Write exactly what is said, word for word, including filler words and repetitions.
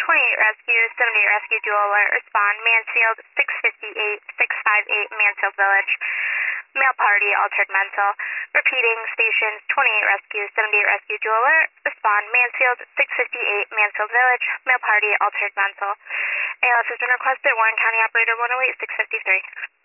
twenty-eight Rescue, seventy-eight Rescue, dual alert, respond, Mansfield, six fifty-eight, six fifty-eight, Mansfield Village. Male party, altered mental. Repeating, stations, twenty-eight Rescue, seventy-eight Rescue, dual alert, respond, Mansfield, six fifty-eight, Mansfield Village. Male party, altered mental. A L S has been requested, Warren County Operator one oh eight, six fifty-three.